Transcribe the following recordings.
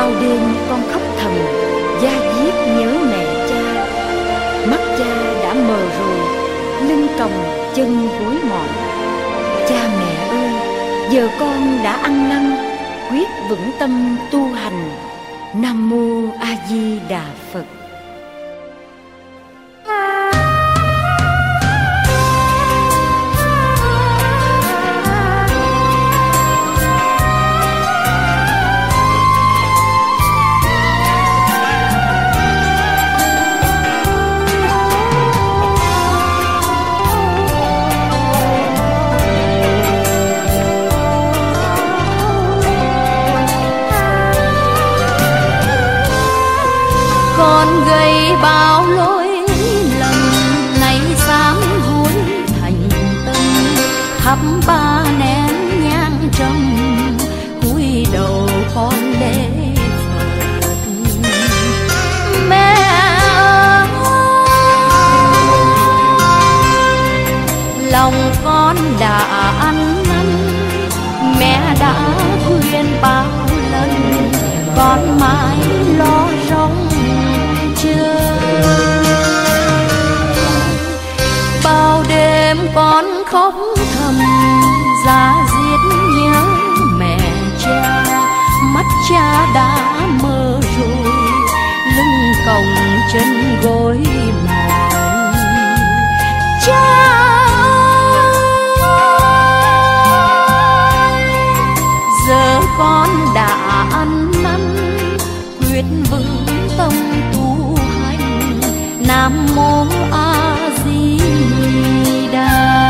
Bao đêm con khóc thầm da diết nhớ mẹ cha. Mắt cha đã mờ rồi, lưng còng chân gối mỏi. Cha mẹ ơi, giờ con đã ăn năn, quyết vững tâm tu hành. Nam mô A Di Đà Phật. Con gây bao lỗi lầm, nay sám hối thành tâm. Thắp ba nén nhang trầm, cúi đầu con lễ Phật. Mẹ ơi, lòng con đã ăn năn, mẹ đã khuyên bao lần, con mãi lo rong chưa. Bao đêm con khóc thầm da diết nhớ mẹ cha. Mắt cha đã mờ rồi, lưng còng chân gối mỏi. Cha ơi, giờ con đã ăn năn, quyết vững tâm tu hành. Nam mô A Di Đà.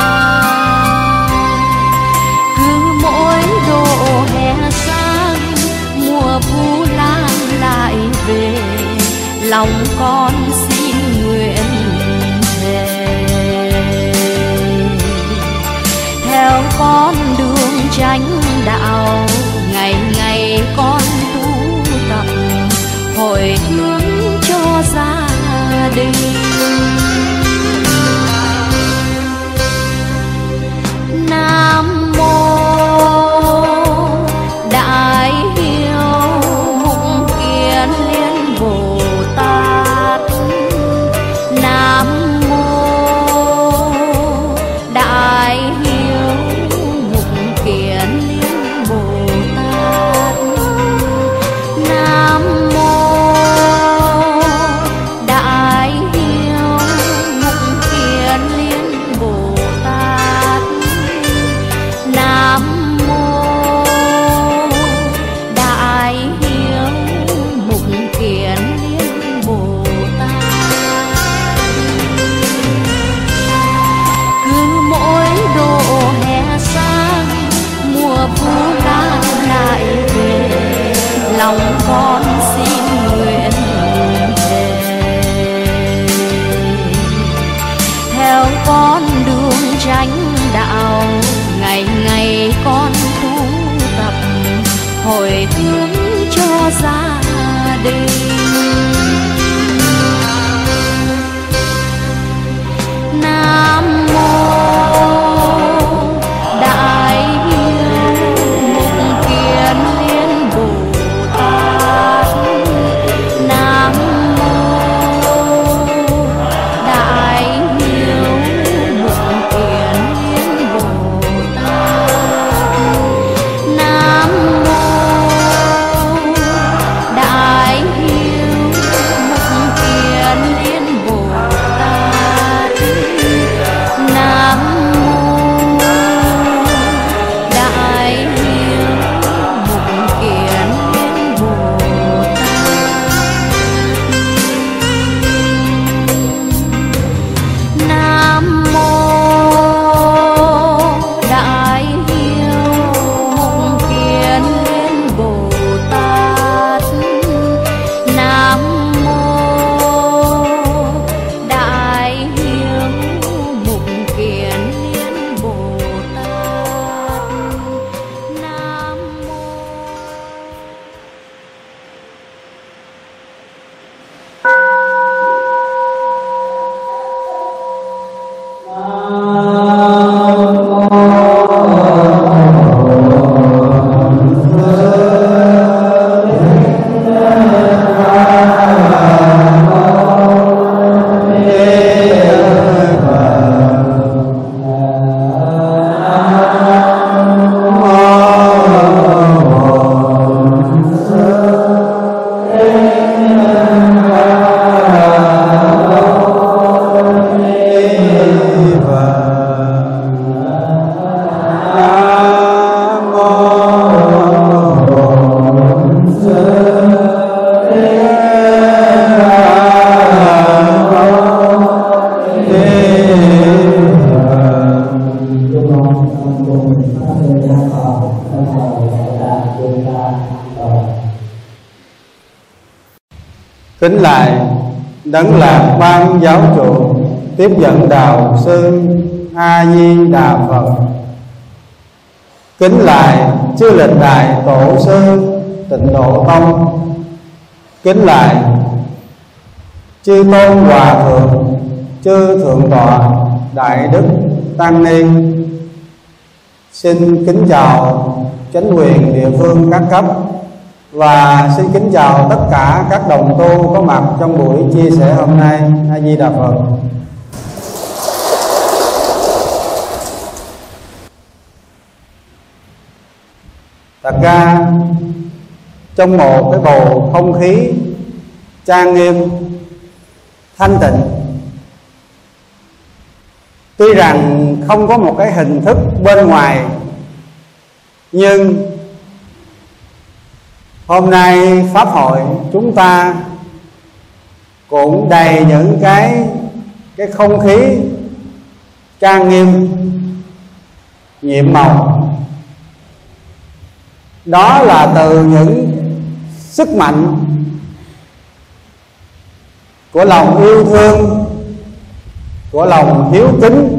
Cứ mỗi độ hè sang, mùa vu lan lại về, lòng con xin nguyện thề theo con đường chánh đạo. Ngày ngày con tu tập, hồi hướng cho gia đình. Nam mô Đại Hiếu Mục Kiền Liên Bồ Tát. Nam mô Đại Hiếu Mục Kiền Liên Bồ Tát. Nam mô Đại Hiếu Mục Kiền Liên Bồ Tát. Nam mô Đại Hiếu Mục Kiền Liên Bồ Tát. Cứ mỗi độ hè sang, mùa vu lan lại về, lòng con xin nguyện thề theo con đường chánh đạo. Ngày ngày con tu tập, hồi hướng cho gia đình. Nam mô Đại Hiếu Mục Kiền Liên Bồ Tát. Nam mô Đại Hiếu Mục Kiền Liên Bồ Tát. Nam mô Kính lại Đấng Lạc Ban Giáo Chủ tiếp dẫn đạo sư A Di Đà Phật. Kính lại chư lịch đại tổ sư Tịnh Độ Tông. Kính lại chư tôn hòa thượng, chư thượng tọa đại đức tăng ni. Xin kính chào chánh quyền địa phương các cấp và xin kính chào tất cả các đồng tu có mặt trong buổi chia sẻ hôm nay. A Di Đà Phật. Thật ra trong một cái bầu không khí trang nghiêm thanh tịnh, tuy rằng không có một cái hình thức bên ngoài, nhưng hôm nay pháp hội chúng ta cũng đầy những cái không khí trang nghiêm nhiệm màu. Đó là từ những sức mạnh của lòng yêu thương, của lòng hiếu kính,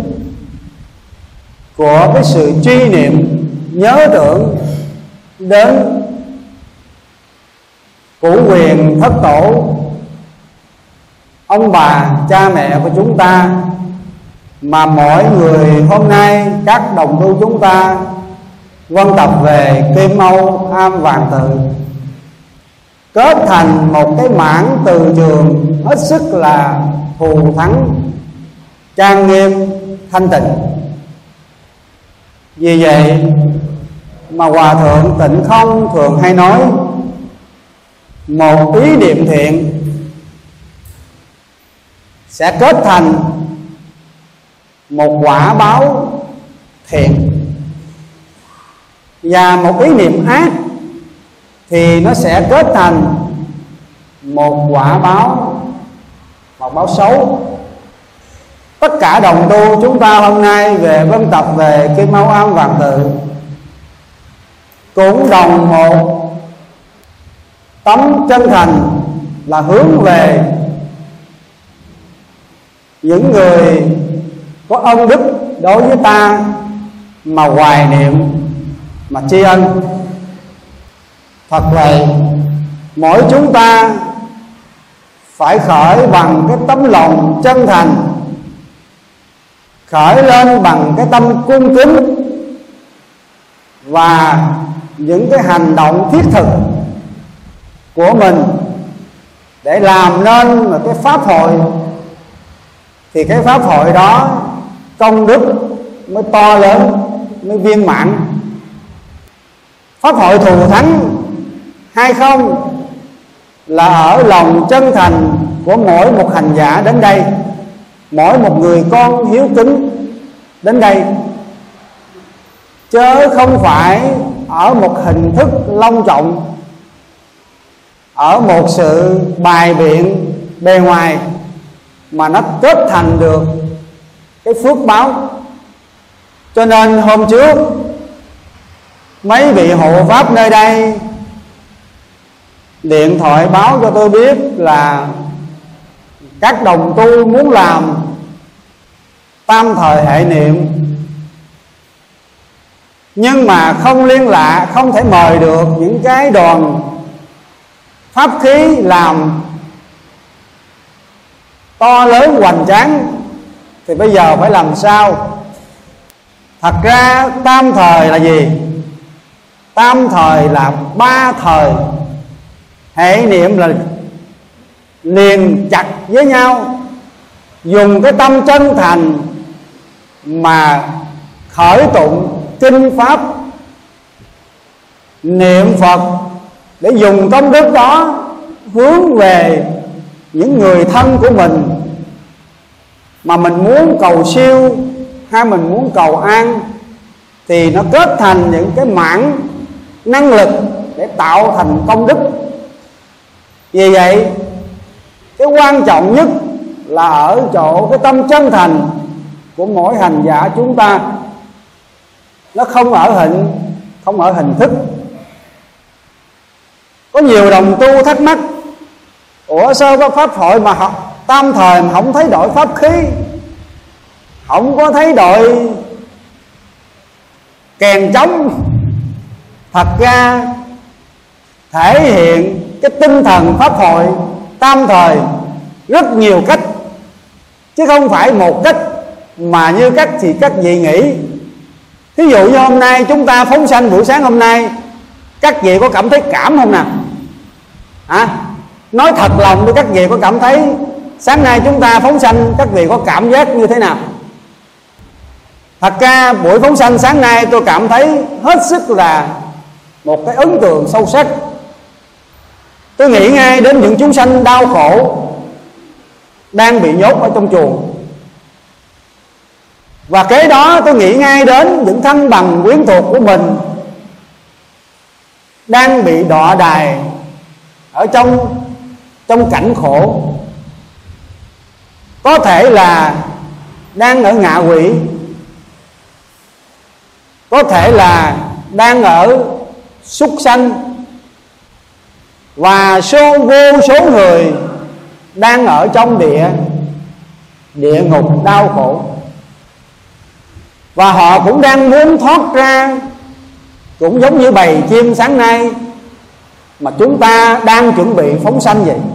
của cái sự truy niệm nhớ tưởng đến cửu quyền thất tổ, ông bà cha mẹ của chúng ta, mà mỗi người hôm nay các đồng tu chúng ta vân tập về Kim Âu Am Vàng Tự, kết thành một cái mảng từ trường hết sức là thù thắng, trang nghiêm, thanh tịnh. Vì vậy mà Hòa Thượng Tịnh Không thường hay nói, một ý niệm thiện sẽ kết thành một quả báo thiện, và một ý niệm ác thì nó sẽ kết thành một quả báo, một báo xấu. Tất cả đồng tu chúng ta hôm nay về vân tập về Kim Âu Am Vàng Tự cũng đồng một tấm chân thành là hướng về những người có ân đức đối với ta mà hoài niệm, mà tri ân. Thật vậy, mỗi chúng ta phải khởi bằng cái tấm lòng chân thành, khởi lên bằng cái tâm cung kính và những cái hành động thiết thực của mình để làm nên một cái pháp hội, thì cái pháp hội đó công đức mới to lớn, mới viên mãn. Pháp hội thù thắng hay không là ở lòng chân thành của mỗi một hành giả đến đây, mỗi một người con hiếu kính đến đây, chứ không phải ở một hình thức long trọng, ở một sự bài biện bề ngoài, mà nó kết thành được cái phước báo. Cho nên hôm trước mấy vị hộ pháp nơi đây điện thoại báo cho tôi biết là các đồng tu muốn làm tam thời hệ niệm, nhưng mà không liên lạc, không thể mời được những cái đoàn pháp khí làm to lớn hoành tráng, thì bây giờ phải làm sao? Thật ra tam thời là gì? Tam thời là 3 thời hệ niệm, là liền chặt với nhau, dùng cái tâm chân thành mà khởi tụng kinh pháp niệm Phật, để dùng công đức đó hướng về những người thân của mình mà mình muốn cầu siêu hay mình muốn cầu an, thì nó kết thành những cái mảng năng lực để tạo thành công đức. Vì vậy cái quan trọng nhất là ở chỗ cái tâm chân thành của mỗi hành giả chúng ta, nó không ở hình thức. Có nhiều đồng tu thắc mắc, Ủa sao có pháp hội mà tam thời mà không thấy đội pháp khí, không có thấy đội kèn trống? Thật ra thể hiện cái tinh thần pháp hội tam thời rất nhiều cách, chứ không phải một cách mà như các vị nghĩ. Thí dụ như hôm nay chúng ta phóng sanh buổi sáng hôm nay, các vị có cảm thấy cảm không nào? Nói thật lòng với các vị, có cảm thấy sáng nay chúng ta phóng sanh các vị có cảm giác như thế nào? Thật ra buổi phóng sanh sáng nay tôi cảm thấy hết sức là một cái ấn tượng sâu sắc. Tôi nghĩ ngay đến những chúng sanh đau khổ đang bị nhốt ở trong chuồng, và kế đó tôi nghĩ ngay đến những thân bằng quyến thuộc của mình đang bị đọa đày ở trong cảnh khổ. Có thể là đang ở ngạ quỷ, có thể là đang ở súc sanh, và vô số người đang ở trong địa ngục đau khổ. Và họ cũng đang muốn thoát ra, cũng giống như bầy chim sáng nay mà chúng ta đang chuẩn bị phóng sanh vậy.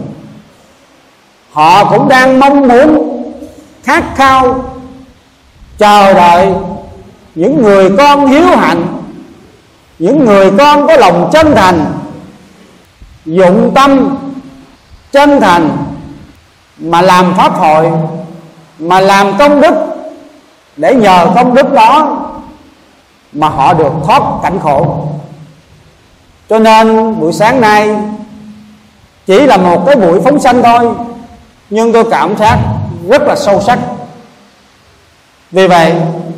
Họ cũng đang mong muốn, khát khao, chờ đợi những người con hiếu hạnh, những người con có lòng chân thành, dụng tâm chân thành mà làm pháp hội, mà làm công đức, để nhờ công đức đó mà họ được thoát cảnh khổ. Cho nên buổi sáng nay chỉ là một cái buổi phóng sanh thôi, nhưng tôi cảm giác rất là sâu sắc. Vì vậy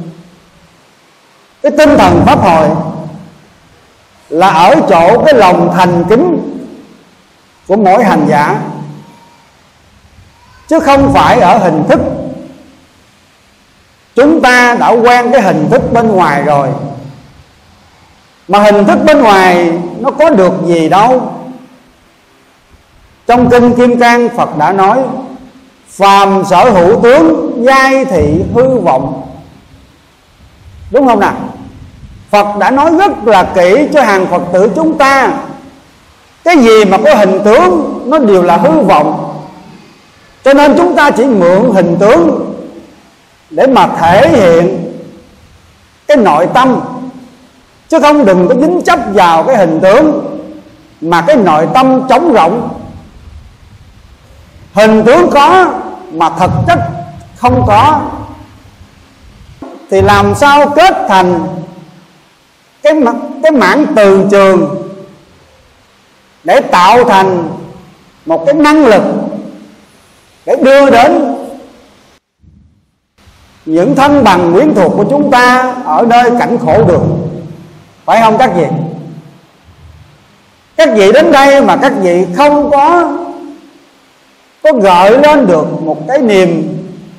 cái tinh thần pháp hội là ở chỗ cái lòng thành kính của mỗi hành giả, chứ không phải ở hình thức. Chúng ta đã quen cái hình thức bên ngoài rồi, mà hình thức bên ngoài nó có được gì đâu. Trong kinh Kim Cang Phật đã nói: phàm sở hữu tướng, giai thị hư vọng. Đúng không nào? Phật đã nói rất là kỹ cho hàng Phật tử chúng ta, cái gì mà có hình tướng nó đều là hư vọng. Cho nên chúng ta chỉ mượn hình tướng để mà thể hiện cái nội tâm, chứ không đừng có dính chấp vào cái hình tướng mà cái nội tâm trống rỗng. Hình tướng có mà thực chất không có thì làm sao kết thành cái mảng từ trường để tạo thành một cái năng lực để đưa đến những thân bằng quyến thuộc của chúng ta ở nơi cảnh khổ được. Phải không các vị? Các vị đến đây mà các vị không có gợi lên được một cái niềm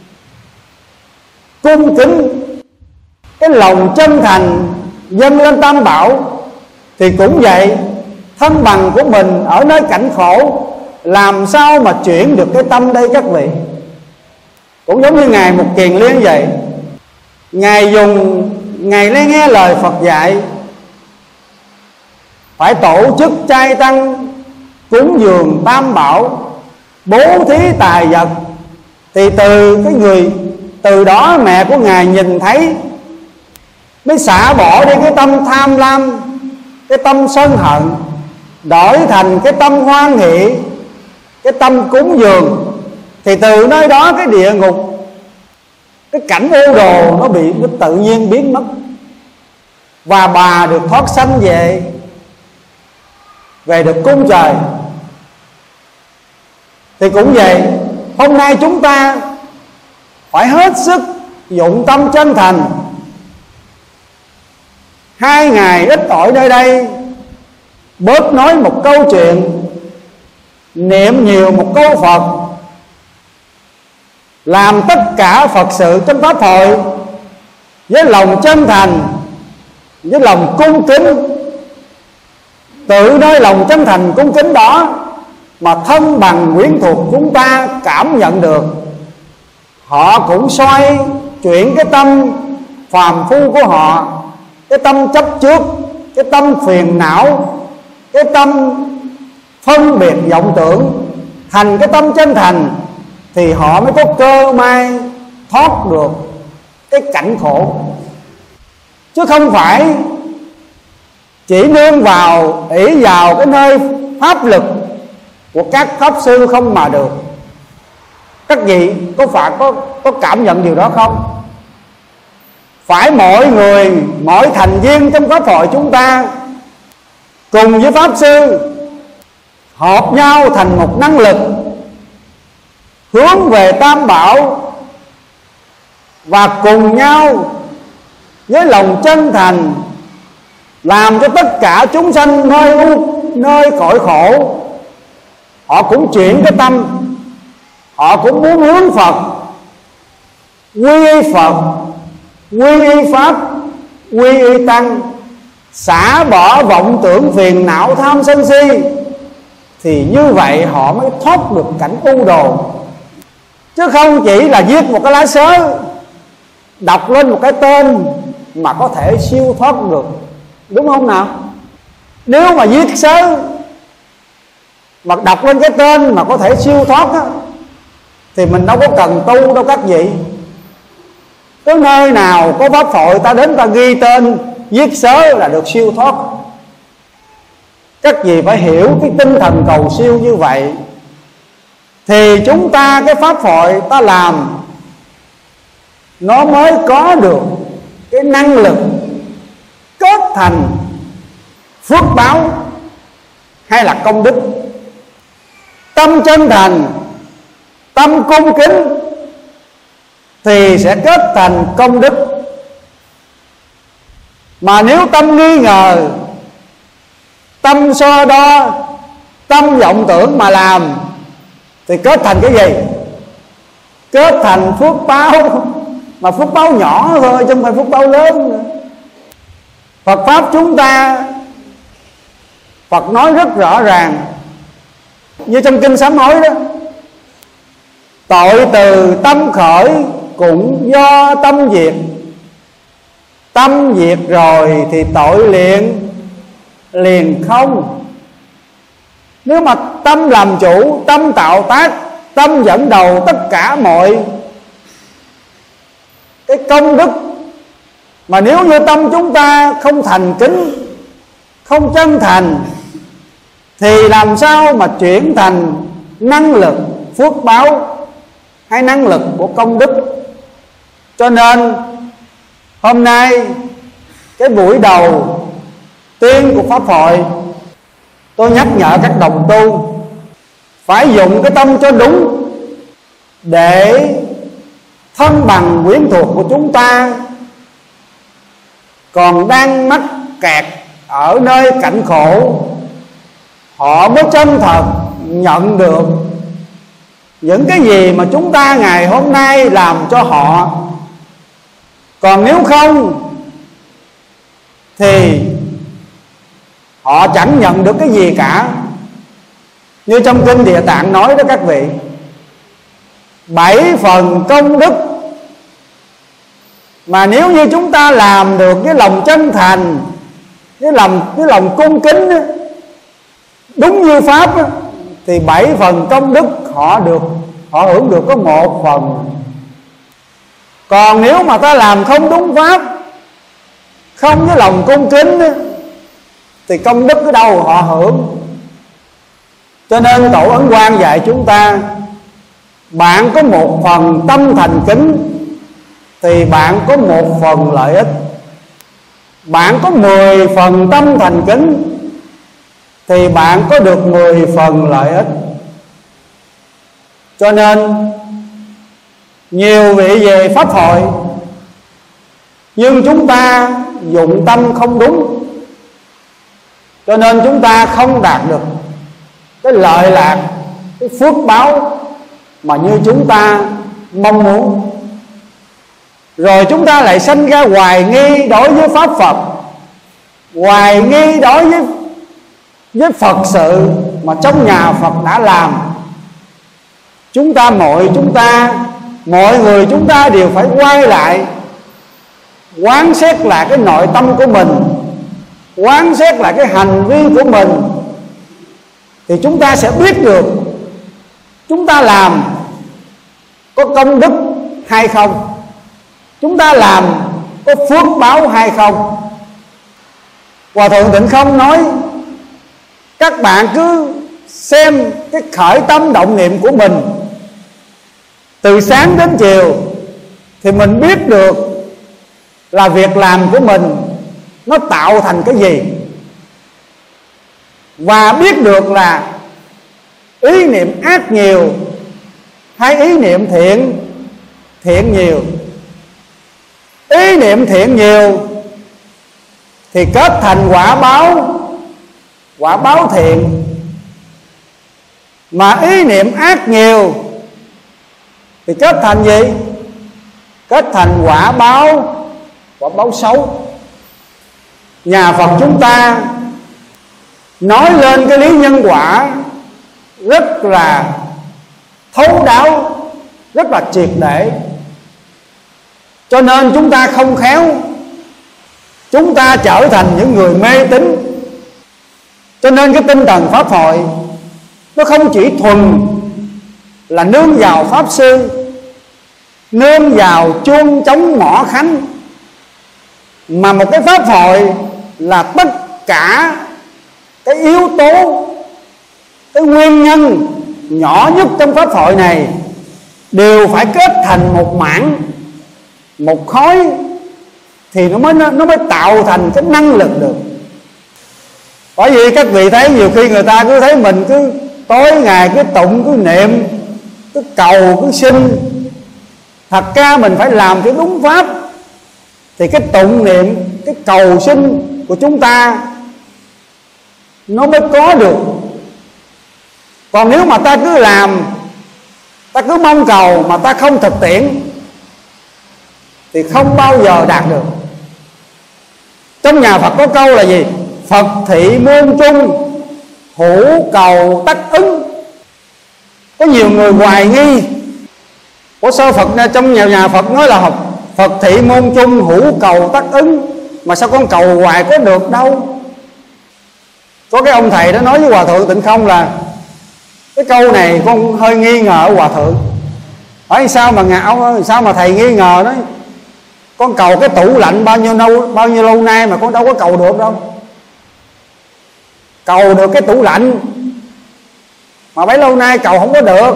cung kính, cái lòng chân thành dâng lên Tam Bảo, thì cũng vậy, thân bằng của mình ở nơi cảnh khổ làm sao mà chuyển được cái tâm đây các vị? Cũng giống như Ngài Mục Kiền Liên vậy. Ngài nghe lời Phật dạy phải tổ chức trai tăng, cúng dường Tam Bảo, bố thí tài vật, thì từ đó mẹ của Ngài nhìn thấy, mới xả bỏ đi cái tâm tham lam, cái tâm sân hận, đổi thành cái tâm hoan hỷ, cái tâm cúng dường. Thì từ nơi đó cái địa ngục, cái cảnh ô đồ nó tự nhiên biến mất, và bà được thoát sanh về được cung trời. Thì cũng vậy, hôm nay chúng ta phải hết sức dụng tâm chân thành. 2 ngày ít ỏi nơi đây, bớt nói một câu chuyện, niệm nhiều một câu Phật, làm tất cả Phật sự trong pháp hội với lòng chân thành, với lòng cung kính. Tự nơi lòng chân thành cung kính đó mà thân bằng quyến thuộc chúng ta cảm nhận được, họ cũng xoay chuyển cái tâm phàm phu của họ, cái tâm chấp trước, cái tâm phiền não, cái tâm phân biệt vọng tưởng thành cái tâm chân thành, thì họ mới có cơ may thoát được cái cảnh khổ. Chứ không phải chỉ nương vào, ỷ vào cái nơi pháp lực của các pháp sư không mà được. Các vị có phải có cảm nhận điều đó không? Phải mỗi người, mỗi thành viên trong pháp hội chúng ta cùng với pháp sư hợp nhau thành một năng lực, hướng về Tam Bảo, và cùng nhau với lòng chân thành làm cho tất cả chúng sanh nơi cõi khổ họ cũng chuyển cái tâm, họ cũng muốn hướng Phật, quy y Phật, quy y Pháp, quy y Tăng, xả bỏ vọng tưởng phiền não tham sân si, thì như vậy họ mới thoát được cảnh u đồ. Chứ không chỉ là viết một cái lá sớ, đọc lên một cái tên mà có thể siêu thoát được, đúng không nào? Nếu mà viết sớ mà đọc lên cái tên mà có thể siêu thoát á, thì mình đâu có cần tu đâu các vị. Tới nơi nào có pháp hội ta đến ta ghi tên viết sớ là được siêu thoát. Các vị phải hiểu cái tinh thần cầu siêu như vậy, thì chúng ta cái pháp hội ta làm nó mới có được cái năng lực kết thành phước báo hay là công đức. Tâm chân thành, tâm cung kính thì sẽ kết thành công đức. Mà nếu tâm nghi ngờ, tâm so đo, tâm vọng tưởng mà làm thì kết thành cái gì? Kết thành phước báo, mà phước báo nhỏ thôi chứ không phải phước báo lớn nữa. Phật Pháp chúng ta, Phật nói rất rõ ràng, như trong Kinh Sám Hối đó: tội từ tâm khởi cũng do tâm diệt, tâm diệt rồi thì tội liền không. Nếu mà tâm làm chủ, tâm tạo tác, tâm dẫn đầu tất cả mọi cái công đức, mà nếu như tâm chúng ta không thành kính, không chân thành, thì làm sao mà chuyển thành năng lực phước báo hay năng lực của công đức. Cho nên hôm nay cái buổi đầu tiên của pháp hội, tôi nhắc nhở các đồng tu phải dùng cái tâm cho đúng, để thân bằng quyến thuộc của chúng ta còn đang mắc kẹt ở nơi cảnh khổ, họ mới chân thật nhận được những cái gì mà chúng ta ngày hôm nay làm cho họ. Còn nếu không thì họ chẳng nhận được cái gì cả. Như trong Kinh Địa Tạng nói đó các vị, 7 phần công đức mà nếu như chúng ta làm được với lòng chân thành, với lòng cung kính, đúng như Pháp, thì 7 phần công đức họ hưởng được có 1 phần. Còn nếu mà ta làm không đúng Pháp, không với lòng cung kính, thì công đức ở đâu họ hưởng. Cho nên Tổ Ấn Quang dạy chúng ta, bạn có 1 phần tâm thành kính thì bạn có 1 phần lợi ích. Bạn có 10 phần tâm thành kính thì bạn có được 10 phần lợi ích. Cho nên nhiều vị về pháp hội, nhưng chúng ta dụng tâm không đúng, cho nên chúng ta không đạt được cái lợi lạc, cái phước báo mà như chúng ta mong muốn. Rồi chúng ta lại sanh ra hoài nghi đối với Pháp Phật, hoài nghi đối với Phật sự, mà trong nhà Phật đã làm. Mọi người chúng ta đều phải quay lại, quán xét lại cái nội tâm của mình, quán xét lại cái hành vi của mình, thì chúng ta sẽ biết được chúng ta làm có công đức hay không, chúng ta làm có phước báo hay không. Hòa Thượng Tịnh Không nói các bạn cứ xem cái khởi tâm động niệm của mình từ sáng đến chiều, thì mình biết được là việc làm của mình nó tạo thành cái gì, và biết được là ý niệm ác nhiều hay ý niệm thiện nhiều. Ý niệm thiện nhiều thì kết thành quả báo thiện, mà ý niệm ác nhiều thì kết thành gì? Kết thành quả báo xấu. Nhà Phật chúng ta nói lên cái lý nhân quả rất là thấu đáo, rất là triệt để. Cho nên chúng ta không khéo, chúng ta trở thành những người mê tín. Cho nên cái tinh thần pháp hội nó không chỉ thuần là nương vào pháp sư, nương vào chuông trống mõ khánh, mà một cái pháp hội là tất cả cái yếu tố, cái nguyên nhân nhỏ nhất trong pháp hội này đều phải kết thành một mảng, một khối, thì nó mới tạo thành cái năng lực được. Bởi vì các vị thấy nhiều khi người ta cứ thấy mình cứ tối ngày cứ tụng, cứ niệm, cứ cầu, cứ xin. Thật ra mình phải làm cái đúng pháp, thì cái tụng niệm, cái cầu xin của chúng ta nó mới có được. Còn nếu mà ta cứ làm, ta cứ mong cầu mà ta không thực tiễn thì không bao giờ đạt được. Trong nhà Phật có câu là gì? Phật thị muôn chung, hữu cầu tất ứng. Có nhiều người hoài nghi, có sao Phật trong nhà Phật nói là Phật thị muôn chung, hữu cầu tất ứng, mà sao con cầu hoài có được đâu? Có cái ông thầy đó nói với Hòa Thượng Tịnh Không là cái câu này con hơi nghi ngờ Hòa Thượng. Hỏi sao mà thầy nghi ngờ đó? Con cầu cái tủ lạnh bao nhiêu lâu nay mà con đâu có cầu được đâu. Cầu được cái tủ lạnh mà bấy lâu nay cầu không có được.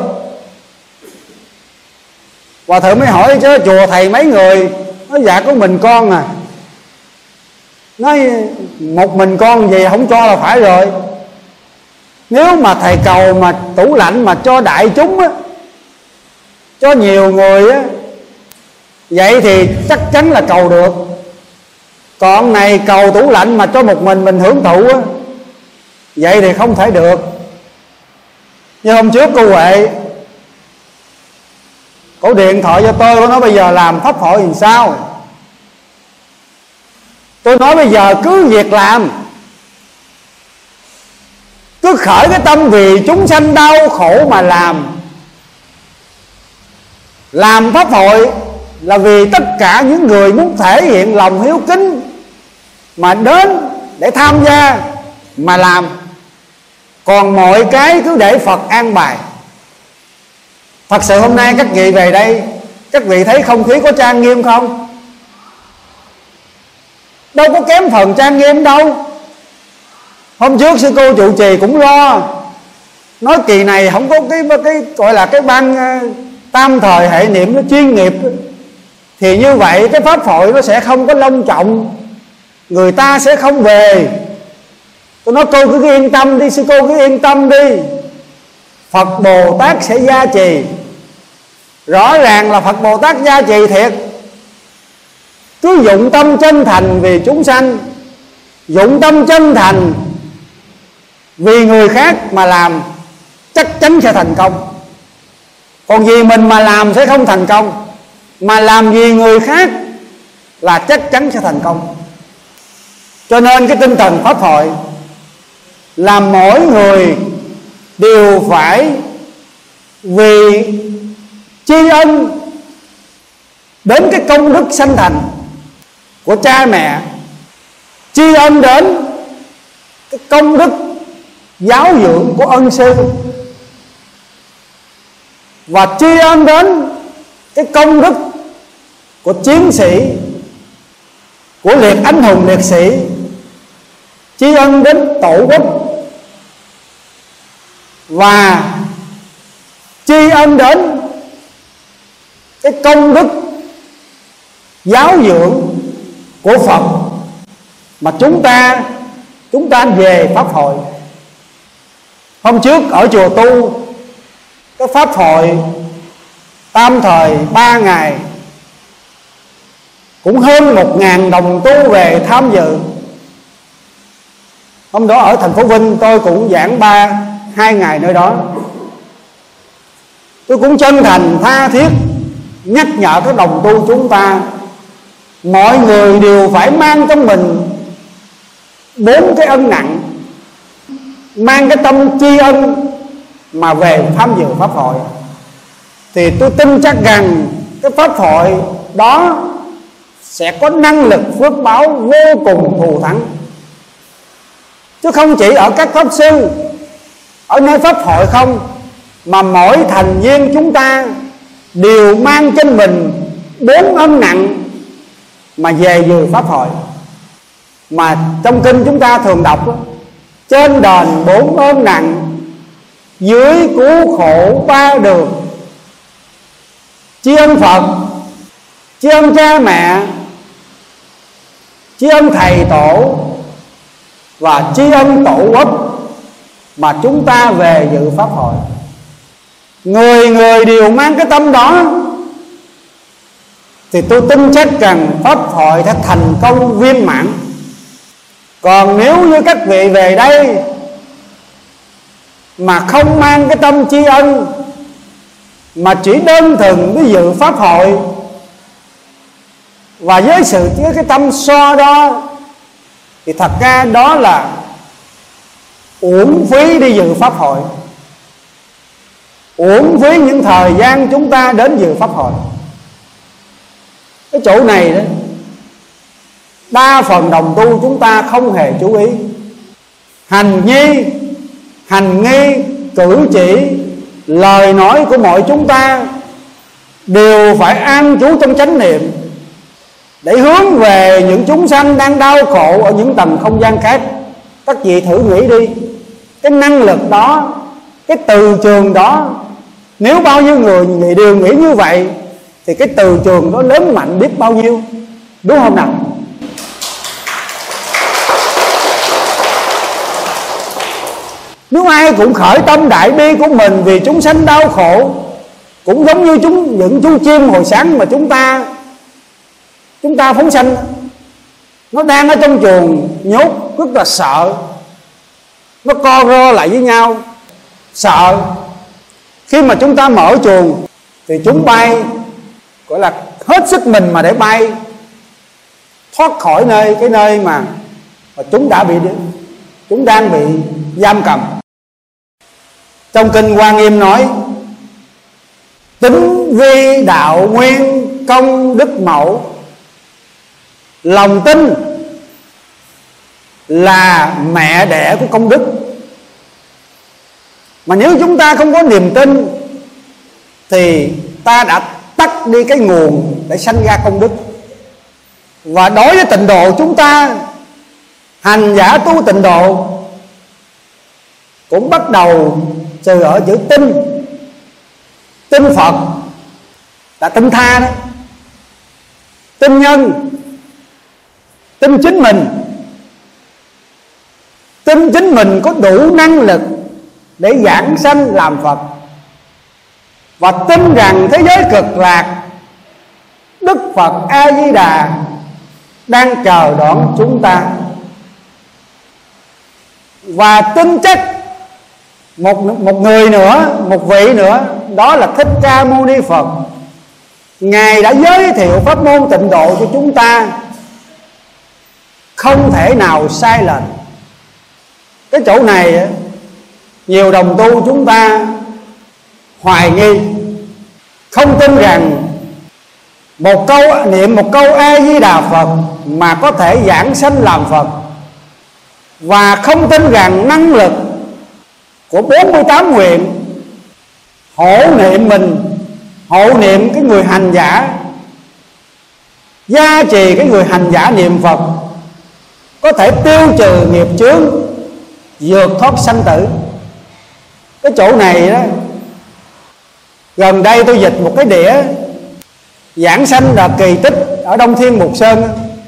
Hòa Thượng mới hỏi chứ chùa thầy mấy người? Nói dạ có mình con à. Nói một mình con gì không cho là phải rồi. Nếu mà thầy cầu mà tủ lạnh mà cho đại chúng á, cho nhiều người á, vậy thì chắc chắn là cầu được. Còn này cầu tủ lạnh mà cho một mình hưởng thụ á, vậy thì không thể được. Như hôm trước cô Huệ cổ điện thoại cho tôi, cô nói bây giờ làm pháp hội làm sao? Tôi nói bây giờ cứ việc làm, cứ khởi cái tâm vì chúng sanh đau khổ mà làm pháp hội là vì tất cả những người muốn thể hiện lòng hiếu kính mà đến để tham gia mà làm. Còn mọi cái cứ để Phật an bài. Thật sự hôm nay các vị về đây, các vị thấy không khí có trang nghiêm không? Đâu có kém phần trang nghiêm đâu. Hôm trước sư cô trụ trì cũng lo, nói kỳ này không có cái gọi là cái ban tam thời hệ niệm nó chuyên nghiệp, thì như vậy cái pháp hội nó sẽ không có long trọng, người ta sẽ không về. Tôi nói cô cứ yên tâm đi, sư cô cứ yên tâm đi, Phật Bồ Tát sẽ gia trì. Rõ ràng là Phật Bồ Tát gia trì thiệt. Cứ dụng tâm chân thành vì chúng sanh, dụng tâm chân thành vì người khác mà làm, chắc chắn sẽ thành công. Còn vì mình mà làm sẽ không thành công, mà làm vì người khác là chắc chắn sẽ thành công. Cho nên cái tinh thần pháp hội là mỗi người đều phải vì tri ân đến cái công đức sanh thành của cha mẹ, tri ân đến cái công đức giáo dưỡng của ân sư, và tri ân đến cái công đức của chiến sĩ, của liệt anh hùng liệt sĩ, tri ân đến tổ quốc, và tri ân đến cái công đức giáo dưỡng của Phật mà chúng ta về pháp hội. Hôm trước ở chùa tu cái pháp hội tam thời 3 ngày, cũng hơn 1.000 đồng tu về tham dự. Hôm đó ở thành phố Vinh tôi cũng giảng 2 ngày nơi đó. Tôi cũng chân thành tha thiết nhắc nhở các đồng tu chúng ta, mọi người đều phải mang trong mình 4 cái ân nặng, mang cái tâm tri ân mà về tham dự pháp hội. Thì tôi tin chắc rằng cái pháp hội đó sẽ có năng lực phước báo vô cùng thù thắng. Chứ không chỉ ở các pháp sư ở nơi pháp hội không, mà mỗi thành viên chúng ta đều mang trên mình 4 ân nặng mà về dự pháp hội. Mà trong kinh chúng ta thường đọc trên đền 4 ơn nặng, dưới cứu khổ 3 đường. Tri ân Phật, tri ân cha mẹ, tri ân thầy tổ và tri ân tổ quốc mà chúng ta về dự pháp hội. Người người đều mang cái tâm đó thì tôi tin chắc rằng pháp hội sẽ thành công viên mãn. Còn nếu như các vị về đây mà không mang cái tâm tri ân, mà chỉ đơn thuần với dự pháp hội và với cái tâm so đo, thì thật ra đó là uổng phí đi dự pháp hội, uổng phí những thời gian chúng ta đến dự pháp hội. Cái chỗ này đó, đa phần đồng tu chúng ta không hề chú ý. Hành nghi, cử chỉ, lời nói của mọi chúng ta đều phải an trú trong chánh niệm, để hướng về những chúng sanh đang đau khổ ở những tầng không gian khác. Các vị thử nghĩ đi, cái năng lực đó, cái từ trường đó, nếu bao nhiêu người đều nghĩ như vậy thì cái từ trường đó lớn mạnh biết bao nhiêu, đúng không nào? Nếu ai cũng khởi tâm đại bi của mình vì chúng sanh đau khổ, cũng giống như những chú chim hồi sáng mà chúng ta phóng sanh, nó đang ở trong chuồng nhốt rất là sợ, nó co ro lại với nhau sợ. Khi mà chúng ta mở chuồng thì chúng bay, gọi là hết sức mình mà để bay thoát khỏi cái nơi mà chúng đang bị giam cầm. Trong kinh Hoa Nghiêm nói: tính vi đạo nguyên công đức mẫu. Lòng tin là mẹ đẻ của công đức. Mà nếu chúng ta không có niềm tin thì ta đã tắt đi cái nguồn để sanh ra công đức. Và đối với tịnh độ chúng ta, hành giả tu tịnh độ cũng bắt đầu từ ở chữ tin. Tin Phật là tin tha đó, tin nhân, tin chính mình có đủ năng lực để giảng sanh làm Phật, và tin rằng thế giới cực lạc, Đức Phật A Di Đà đang chờ đón chúng ta. Và tin chắc một người nữa, một vị nữa, đó là Thích Ca Mâu Ni Phật. Ngài đã giới thiệu pháp môn tịnh độ cho chúng ta, không thể nào sai lệch. Cái chỗ này Nhiều đồng tu chúng ta hoài nghi, không tin rằng niệm một câu A Di Đà Phật mà có thể giảng sanh làm Phật, và không tin rằng năng lực của 48 nguyện hộ niệm cái người hành giả, gia trì cái người hành giả niệm Phật có thể tiêu trừ nghiệp chướng, vượt thoát sanh tử. Cái chỗ này đó, gần đây tôi dịch một cái đĩa giảng sanh là kỳ tích ở Đông Thiên Mục Sơn.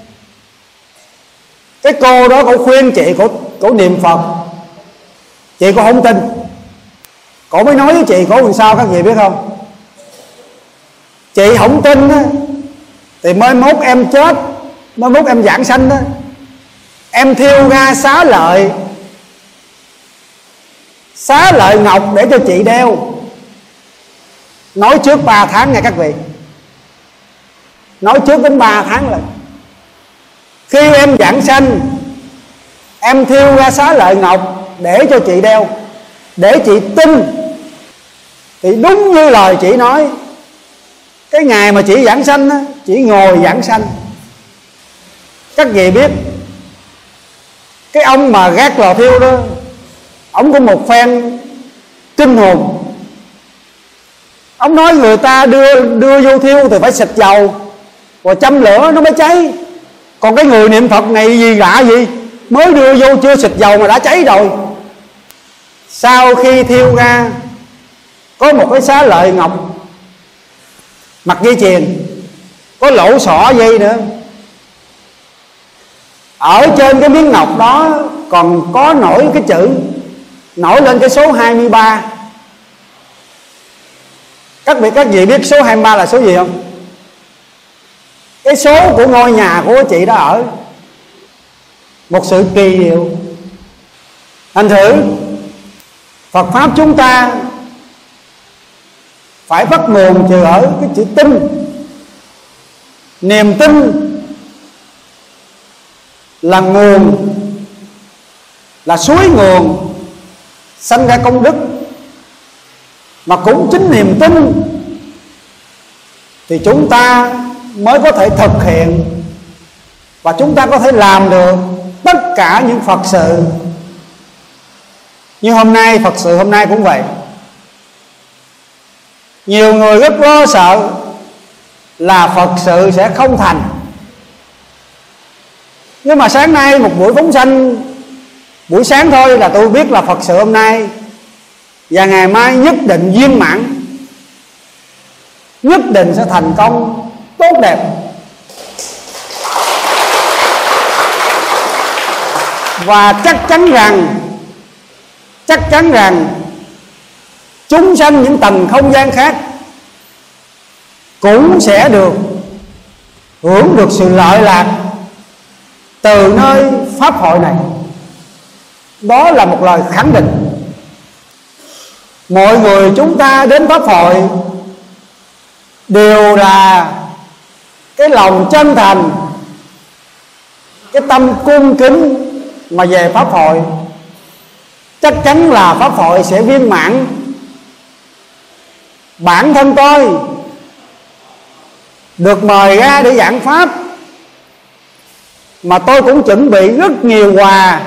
Cái cô đó cổ khuyên chị cổ niệm Phật, chị cổ không tin. Cổ mới nói với chị cổ làm sao các vị biết không? Chị không tin á, thì mai mốt em chết, mai mốt em giảng sanh đó, em thiêu ra xá lợi ngọc để cho chị đeo. Nói trước 3 tháng nha các vị, nói trước đến 3 tháng rồi. Khi em giảng sanh, em thiêu ra xá lợi ngọc để cho chị đeo, để chị tin. Thì đúng như lời chị nói, cái ngày mà chị giảng sanh á, chị ngồi giảng sanh. Các vị biết cái ông mà gác lò thiêu đó, ông có một phen kinh hồn. Ông nói người ta đưa vô thiêu thì phải xịt dầu và châm lửa nó mới cháy. Còn cái người niệm Phật này gì lạ gì, mới đưa vô chưa xịt dầu mà đã cháy rồi. Sau khi thiêu ra, có một cái xá lợi ngọc mặt dây chuyền, có lỗ xỏ dây nữa. Ở trên cái miếng ngọc đó còn có nổi cái chữ, nổi lên cái số 23. Các vị biết số 23 là số gì không? Cái số của ngôi nhà của chị đó ở. Một sự kỳ diệu. Thành thử Phật Pháp chúng ta phải bắt nguồn từ ở cái chữ tin. Niềm tin là nguồn, là suối nguồn sanh ra công đức. Mà cũng chính niềm tin thì chúng ta mới có thể thực hiện, và chúng ta có thể làm được tất cả những Phật sự. Như hôm nay, Phật sự hôm nay cũng vậy. Nhiều người rất lo sợ là Phật sự sẽ không thành. Nhưng mà sáng nay một buổi phóng sanh, buổi sáng thôi là tôi biết là Phật sự hôm nay và ngày mai nhất định viên mãn, nhất định sẽ thành công tốt đẹp. Và chắc chắn rằng chúng sanh những tầng không gian khác cũng sẽ hưởng được sự lợi lạc từ nơi pháp hội này. Đó là một lời khẳng định. Mọi người chúng ta đến pháp hội đều là cái lòng chân thành, cái tâm cung kính mà về pháp hội. Chắc chắn là pháp hội sẽ viên mãn. Bản thân tôi được mời ra để giảng pháp, mà tôi cũng chuẩn bị rất nhiều quà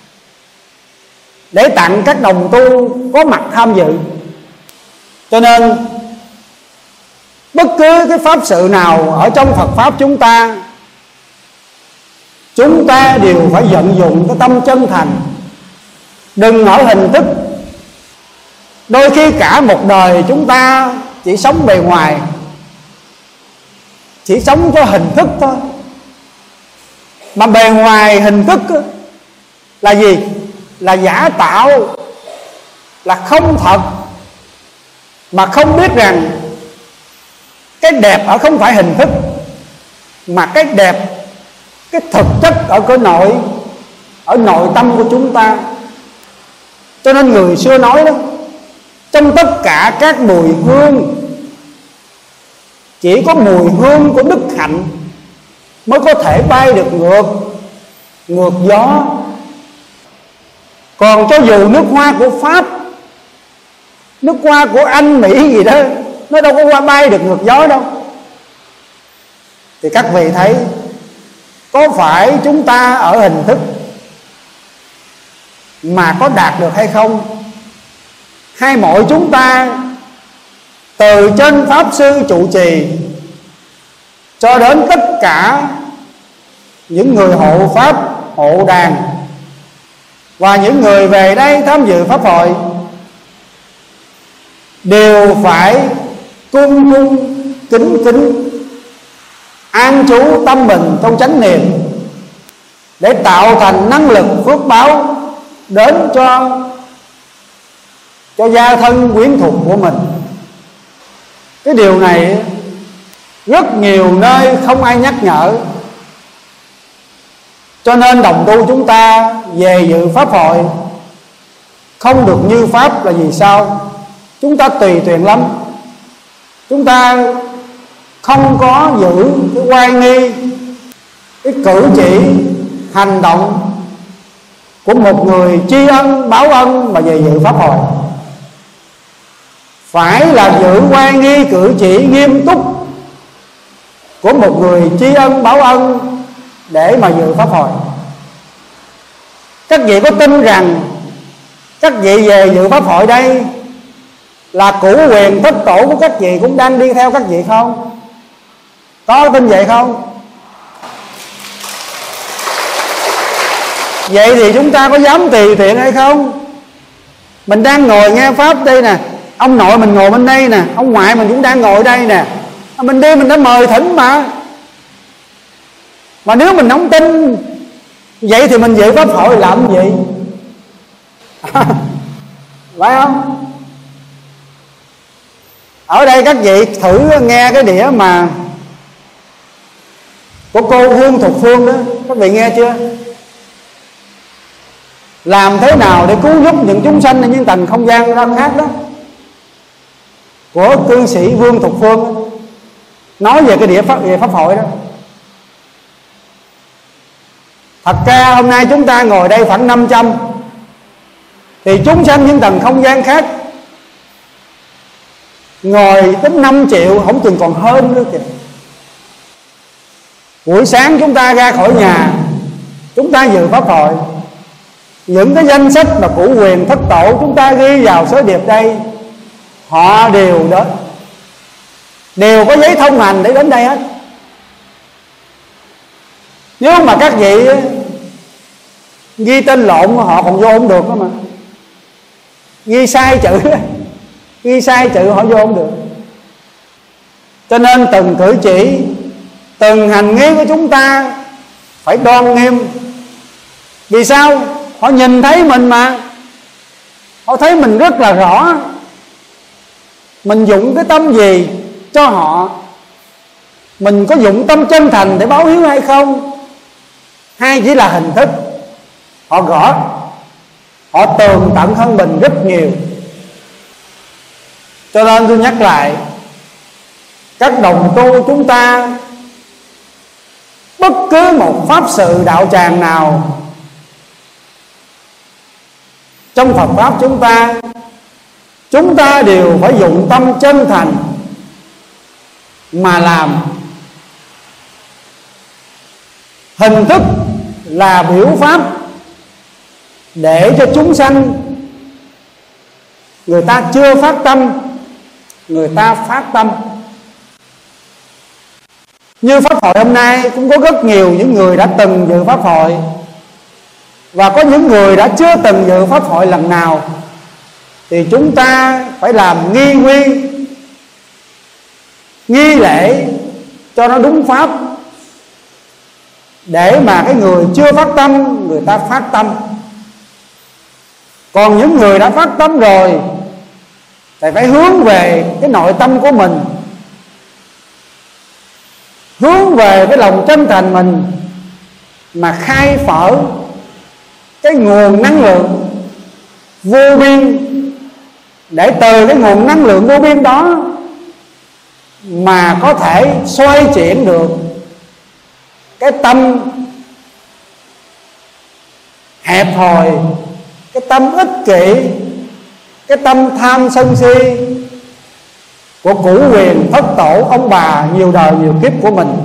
để tặng các đồng tu có mặt tham dự. Cho nên bất cứ cái pháp sự nào ở trong Phật Pháp chúng ta đều phải vận dụng cái tâm chân thành, đừng ở hình thức. Đôi khi cả một đời chúng ta chỉ sống bề ngoài, chỉ sống cho hình thức thôi. Mà bề ngoài hình thức là gì? Là giả tạo, là không thật. Mà không biết rằng cái đẹp ở không phải hình thức, mà cái đẹp, cái thực chất ở nội tâm của chúng ta. Cho nên người xưa nói đó, trong tất cả các mùi hương, chỉ có mùi hương của đức hạnh mới có thể bay được ngược gió. Còn cho dù nước hoa của Pháp nước hoa của Anh, Mỹ gì đó, nó đâu có qua bay được ngược gió đâu. Thì các vị thấy, có phải chúng ta ở hình thức mà có đạt được hay không? Hay mỗi chúng ta từ trên Pháp Sư trụ trì cho đến tất cả những người hộ Pháp, hộ đàn và những người về đây tham dự Pháp hội đều phải cung cung kính kính an trú tâm mình trong chánh niệm để tạo thành năng lực phước báo đến cho gia thân quyến thuộc của mình. Cái điều này rất nhiều nơi không ai nhắc nhở, cho nên đồng tu chúng ta về dự Pháp hội không được như Pháp là vì sao? Chúng ta tùy tiện lắm. Chúng ta không có giữ cái oai nghi, cái cử chỉ, hành động của một người tri ân, báo ân mà về dự Pháp hội. Phải là giữ oai nghi, cử chỉ nghiêm túc của một người tri ân, báo ân để mà dự Pháp hội. Các vị có tin rằng các vị về dự Pháp hội đây là cửu quyền thất tổ của các vị cũng đang đi theo các vị không? Có tin vậy không? Vậy thì chúng ta có dám tùy tiện hay không? Mình đang ngồi nghe Pháp đây nè, ông nội mình ngồi bên đây nè, ông ngoại mình cũng đang ngồi đây nè. Mình đi mình đã mời thỉnh mà. Mà nếu mình không tin vậy thì mình dự Pháp hội làm gì? Phải không? Ở đây các vị thử nghe cái đĩa mà của cô Hương Thục Phương đó, các vị nghe chưa? Làm thế nào để cứu giúp những chúng sanh ở những tầng không gian ra khác đó, của cư sĩ Vương Thục Phương đó. Nói về cái đĩa về Pháp hội đó. Thật ra hôm nay chúng ta ngồi đây khoảng 500, thì chúng sanh những tầng không gian khác ngồi tới 5 triệu, không chừng còn hơn nữa kìa. Buổi sáng chúng ta ra khỏi nhà, chúng ta dự Pháp hội, những cái danh sách mà cửu quyền thất tổ chúng ta ghi vào sớ điệp đây, họ đều đó, đều có giấy thông hành để đến đây hết. Nếu mà các vị ghi tên lộn họ còn vô không được đó mà. Ghi sai chữ, ghi sai chữ họ vô không được. Cho nên từng cử chỉ, từng hành nghi của chúng ta phải đoan nghiêm. Vì sao? Họ nhìn thấy mình mà, họ thấy mình rất là rõ. Mình dụng cái tâm gì cho họ? Mình có dụng tâm chân thành để báo hiếu hay không? Hay chỉ là hình thức? Họ rõ, họ tường tận hơn mình rất nhiều. Cho nên tôi nhắc lại, các đồng tu chúng ta, bất cứ một pháp sự đạo tràng nào trong Phật Pháp chúng ta đều phải dụng tâm chân thành mà làm. Hình thức là biểu pháp để cho chúng sanh người ta chưa phát tâm, người ta phát tâm. Như Pháp hội hôm nay cũng có rất nhiều những người đã từng dự Pháp hội, và có những người đã chưa từng dự Pháp hội lần nào. Thì chúng ta phải làm nghi quy, nghi lễ cho nó đúng pháp, để mà cái người chưa phát tâm người ta phát tâm. Còn những người đã phát tâm rồi thì phải hướng về cái nội tâm của mình, hướng về cái lòng chân thành mình mà khai phở cái nguồn năng lượng vô biên, để từ cái nguồn năng lượng vô biên đó mà có thể xoay chuyển được cái tâm hẹp hòi, cái tâm ích kỷ, cái tâm tham sân si của cửu quyền thất tổ ông bà nhiều đời nhiều kiếp của mình.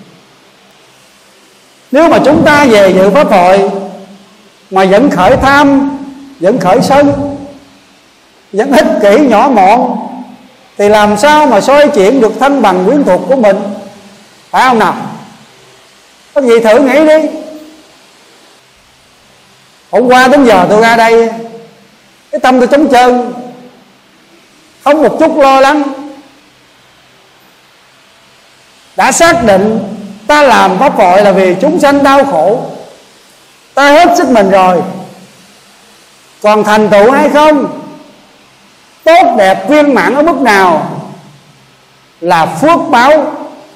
Nếu mà chúng ta về dự pháp hội mà vẫn khởi tham, vẫn khởi sân, vẫn ích kỷ nhỏ mọn, thì làm sao mà xoay chuyển được thân bằng quyến thuộc của mình, phải không nào? Các vị thử nghĩ đi. Hôm qua đến giờ tôi ra đây, cái tâm tôi trống trơn, không một chút lo lắng. Đã xác định ta làm pháp hội là vì chúng sanh đau khổ, ta hết sức mình rồi. Còn thành tựu hay không, tốt đẹp viên mãn ở mức nào là phước báo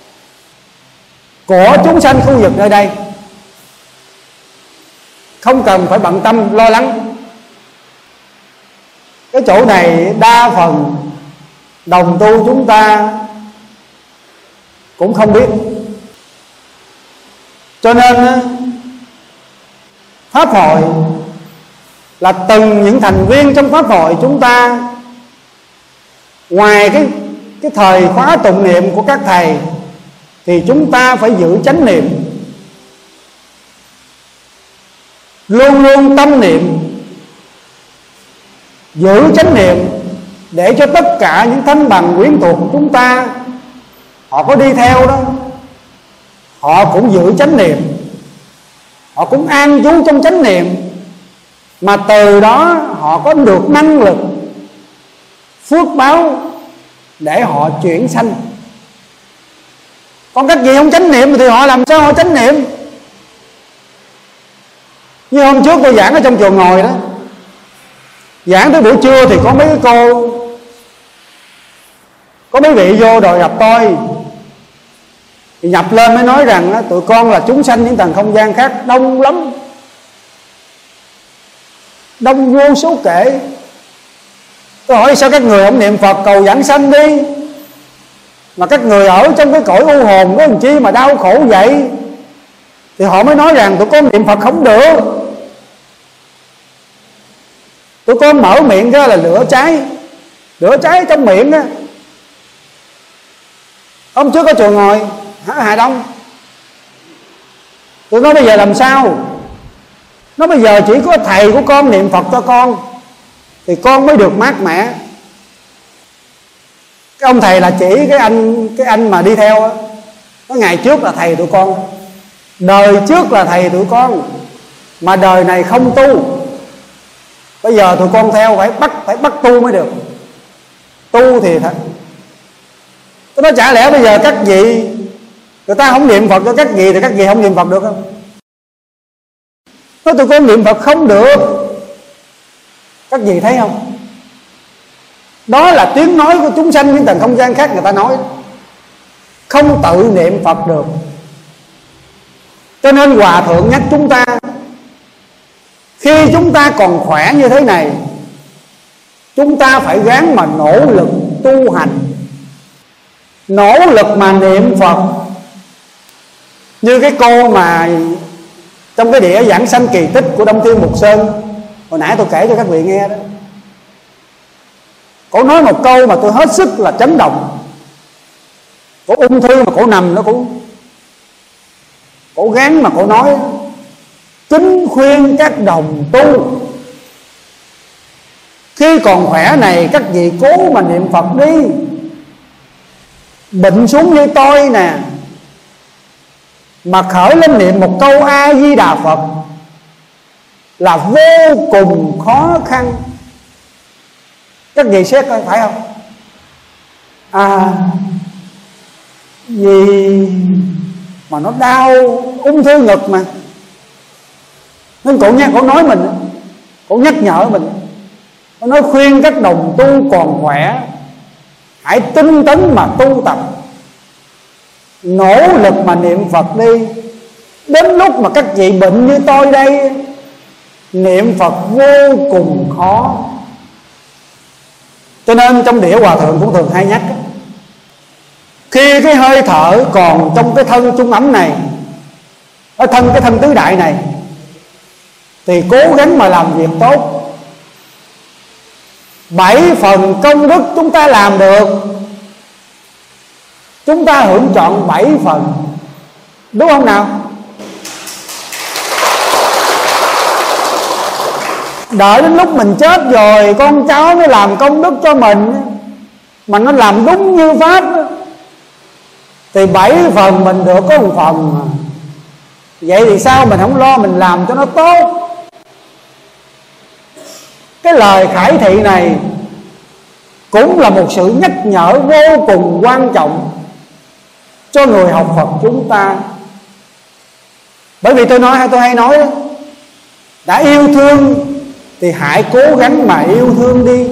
của chúng sanh khu vực nơi đây, không cần phải bận tâm lo lắng. Cái chỗ này đa phần đồng tu chúng ta cũng không biết. Cho nên pháp hội là từng những thành viên trong pháp hội chúng ta, ngoài cái thời khóa tụng niệm của các thầy, thì chúng ta phải giữ chánh niệm, luôn luôn tâm niệm, giữ chánh niệm, để cho tất cả những thân bằng quyến thuộc của chúng ta, họ có đi theo đó, họ cũng giữ chánh niệm, họ cũng an trú trong chánh niệm, mà từ đó họ có được năng lực phước báo để họ chuyển sanh. Còn các vị không chánh niệm thì họ làm sao họ chánh niệm? Như hôm trước tôi giảng ở trong chùa Ngồi đó, giảng tới buổi trưa thì có mấy cái cô, có mấy vị vô đòi gặp tôi, thì nhập lên mới nói rằng tụi con là chúng sanh những tầng không gian khác đông lắm, đông vô số kể. Tôi hỏi sao các người không niệm Phật cầu giảng sanh đi, mà các người ở trong cái cõi u hồn có làm chi mà đau khổ vậy? Thì họ mới nói rằng tụi con niệm Phật không được, tụi con mở miệng ra là lửa cháy trong miệng á. Hôm trước có chùa Ngồi Hà Đông, tôi nói bây giờ làm sao? Nó bây giờ chỉ có thầy của con niệm Phật cho con thì con mới được mát mẻ. Cái ông thầy là chỉ cái anh mà đi theo á, cái ngày trước là thầy tụi con, đời trước là thầy tụi con, mà đời này không tu. Bây giờ tụi con theo phải bắt tu mới được. Tu thì thật. Tôi nói chả lẽ bây giờ các vị người ta không niệm Phật cho các vị thì các vị không niệm Phật được không? Nói tụi con niệm Phật không được. Các vị thấy không? Đó là tiếng nói của chúng sanh những tầng không gian khác người ta nói, không tự niệm Phật được. Cho nên Hòa Thượng nhắc chúng ta, khi chúng ta còn khỏe như thế này, chúng ta phải gắng mà nỗ lực tu hành, nỗ lực mà niệm Phật. Như cái cô mà trong cái đĩa giảng sanh kỳ tích của Đông Thiên Mục Sơn hồi nãy tôi kể cho các vị nghe đó, cổ nói một câu mà tôi hết sức là chấn động. Cổ ung thư mà cổ nằm nó cũng, cổ gắng mà cổ nói: kính khuyên các đồng tu, khi còn khỏe này các vị cố mà niệm Phật đi. Bệnh xuống như tôi nè, mà khởi lên niệm một câu A Di Đà Phật là vô cùng khó khăn. Các vị xét coi phải không? Vì mà nó đau ung thư ngực mà, nên cổ nói mình, cổ nhắc nhở mình, cổ nói khuyên các đồng tu còn khỏe hãy tinh tấn mà tu tập, nỗ lực mà niệm Phật đi. Đến lúc mà các vị bệnh như tôi đây, niệm Phật vô cùng khó. Cho nên trong đĩa Hòa Thượng cũng thường hay nhắc, khi cái hơi thở còn trong cái thân trung ấm này, ở cái thân tứ đại này, thì cố gắng mà làm việc tốt. 7 phần công đức chúng ta làm được, chúng ta hưởng trọn 7 phần, đúng không nào? Đợi đến lúc mình chết rồi con cháu nó làm công đức cho mình, mà nó làm đúng như pháp thì 7 phần mình được có 1 phần mà. Vậy thì sao mình không lo mình làm cho nó tốt? Cái lời khải thị này cũng là một sự nhắc nhở vô cùng quan trọng cho người học Phật chúng ta. Bởi vì tôi hay nói đã yêu thương thì hãy cố gắng mà yêu thương đi.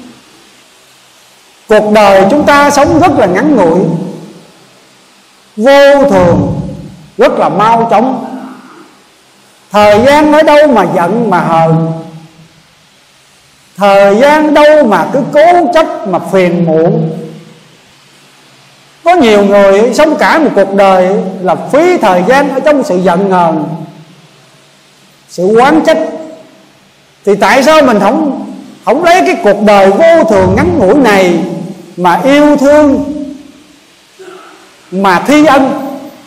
Cuộc đời chúng ta sống rất là ngắn ngủi, vô thường, rất là mau chóng. Thời gian ở đâu mà giận mà hờn, thời gian đâu mà cứ cố chấp mà phiền muộn. Có nhiều người sống cả một cuộc đời là phí thời gian ở trong sự giận hờn, sự oán trách. Thì tại sao mình không lấy cái cuộc đời vô thường ngắn ngủi này mà yêu thương, mà thi ân?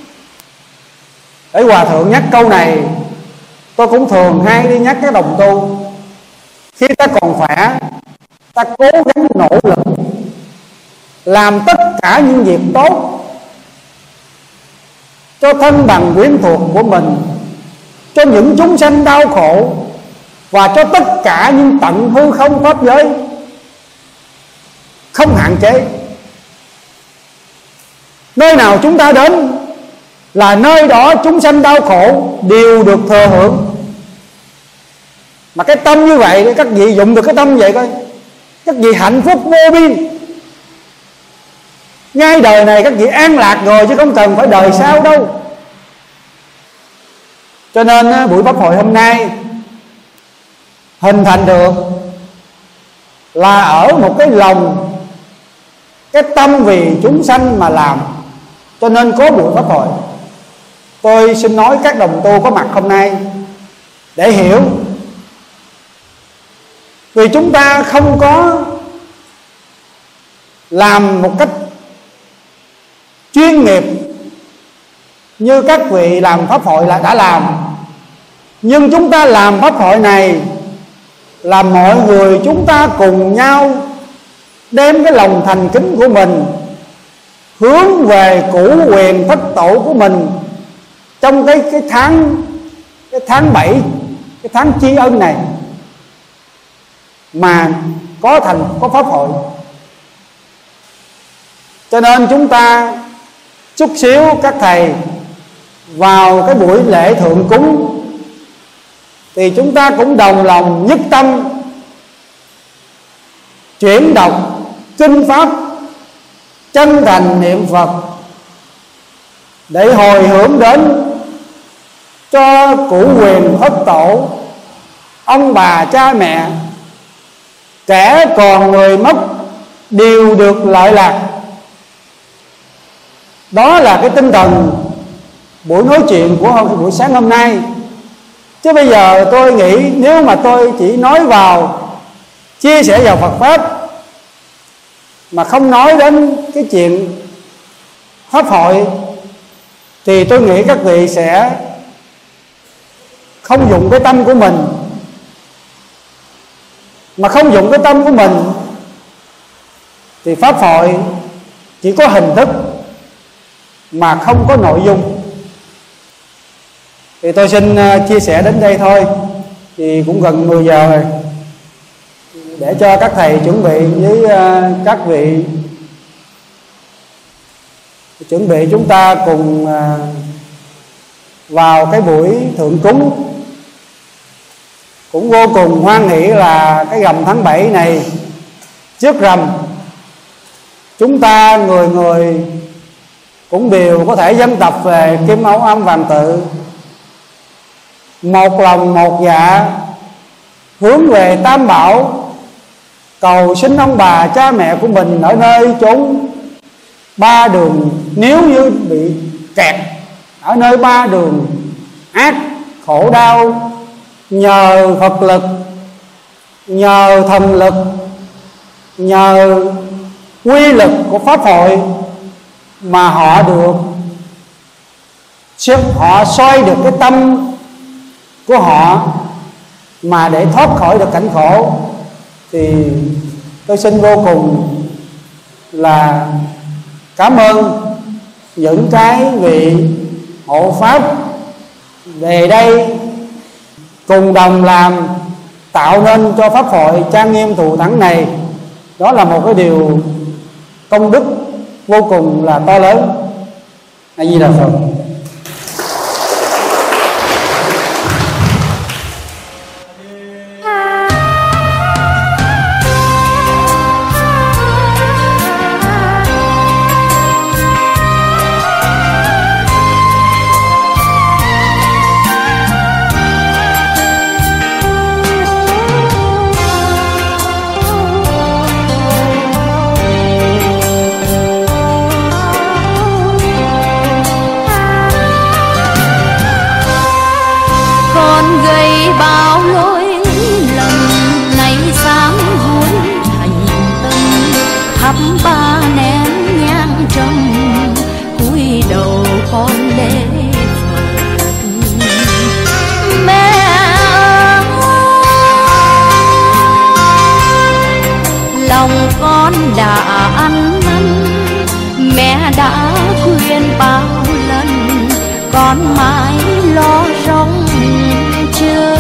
Để Hòa Thượng nhắc câu này, tôi cũng thường hay đi nhắc các đồng tu. Khi ta còn khỏe, ta cố gắng nỗ lực làm tất cả những việc tốt cho thân bằng quyến thuộc của mình, cho những chúng sanh đau khổ, và cho tất cả những tận hư không pháp giới, không hạn chế. Nơi nào chúng ta đến là nơi đó chúng sanh đau khổ đều được thừa hưởng. Mà cái tâm như vậy, các vị dụng được cái tâm vậy coi, các vị hạnh phúc vô biên. Ngay đời này các vị an lạc rồi, chứ không cần phải đời sau đâu. Cho nên buổi pháp hội hôm nay hình thành được là ở một cái lòng, cái tâm vì chúng sanh mà làm, cho nên có buổi pháp hội. Tôi xin nói các đồng tu có mặt hôm nay để hiểu, vì chúng ta không có làm một cách chuyên nghiệp như các vị làm pháp hội là đã làm. Nhưng chúng ta làm pháp hội này là mọi người chúng ta cùng nhau đem cái lòng thành kính của mình hướng về cửu huyền thất tổ của mình trong cái tháng 7, cái tháng tri ân này mà có pháp hội. Cho nên chúng ta chút xíu các thầy vào cái buổi lễ thượng cúng thì chúng ta cũng đồng lòng nhất tâm chuyển đọc kinh pháp, chân thành niệm Phật để hồi hướng đến cho cửu huyền thất tổ, ông bà cha mẹ, kẻ còn người mất đều được lợi lạc. Đó là cái tinh thần buổi nói chuyện của buổi sáng hôm nay. Chứ bây giờ tôi nghĩ nếu mà tôi chỉ nói vào chia sẻ vào Phật Pháp mà không nói đến cái chuyện pháp hội thì tôi nghĩ các vị sẽ không dụng cái tâm của mình. Mà không dụng cái tâm của mình thì pháp hội chỉ có hình thức mà không có nội dung. Thì tôi xin chia sẻ đến đây thôi. Thì cũng gần 10 giờ rồi, để cho các thầy chuẩn bị với các vị chuẩn bị chúng ta cùng vào cái buổi thượng cúng. Cũng vô cùng hoan hỷ là cái rằm tháng 7 này, trước rằm chúng ta người người cũng đều có thể dân tập về Kim Âu Âm Vàng Tự, một lòng một dạ hướng về Tam Bảo, cầu xin ông bà cha mẹ của mình ở nơi chốn ba đường, nếu như bị kẹt ở nơi ba đường ác khổ đau, nhờ Phật lực, nhờ thần lực, nhờ quy lực của pháp hội mà họ soi được cái tâm của họ mà để thoát khỏi được cảnh khổ. Thì tôi xin vô cùng là cảm ơn những cái vị hộ pháp về đây cùng đồng làm tạo nên cho pháp hội trang nghiêm thù thắng này. Đó là một cái điều công đức vô cùng là to lớn. A Di Đà Phật. Ba nén nhang trầm cúi đầu con lễ Phật. Mẹ ơi, lòng con đã ăn năn, mẹ đã khuyên bao lần, con mãi lo rong chơi.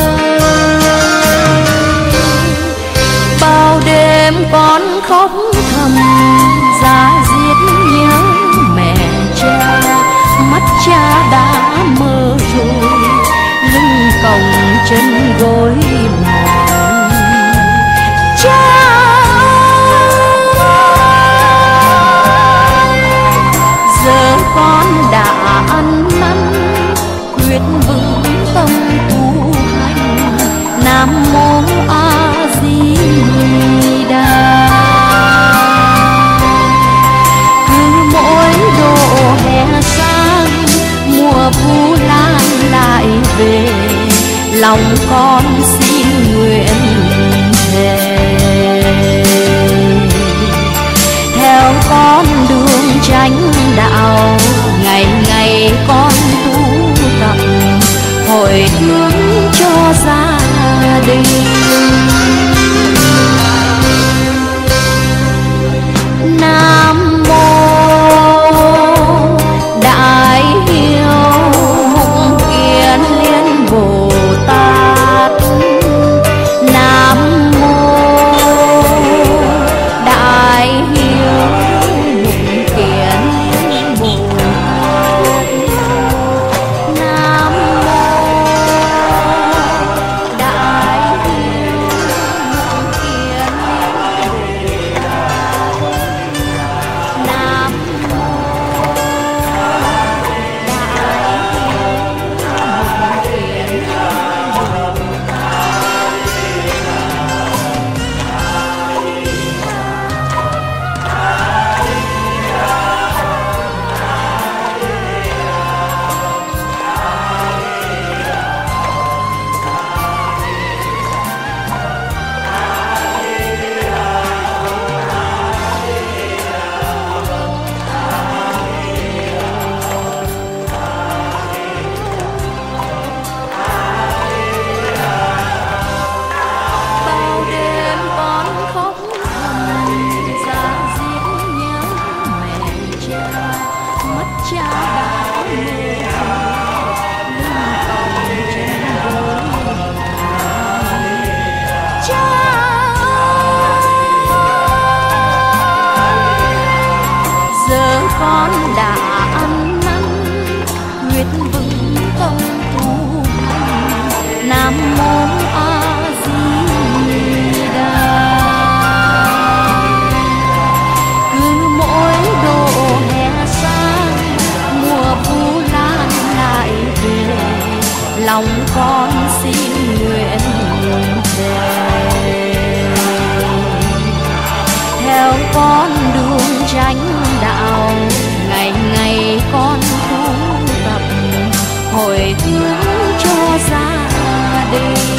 Bao đêm con khóc thầm ra giết nhớ mẹ cha, mắt cha đã mơ rồi, lưng còng chân gối mỏi. Cha giờ con đã ăn năn, quyết vững tâm tu hành, Nam Mô A Di Đà. Hè sang mùa Vu Lan lại về, lòng con xin nguyện thề theo con đường chánh đạo, ngày ngày con tu tập hồi hướng cho gia đình. Nam Mô Đại Hiếu Mục Kiền Liên Bồ Tát. Nam Mô Đại Hiếu Mục Kiền Liên Bồ Tát. Nam Mô Đại Hiếu Mục Kiền Liên Bồ Tát. Nam con đã ăn năn, quyết vững tâm tu hành, Nam Mô A Di Đà. Cứ mỗi độ hè sang mùa Vu Lan lại về, lòng con xin nguyện thề theo con đường chánh đạo, ngày ngày con tu tập hồi hướng cho gia đình.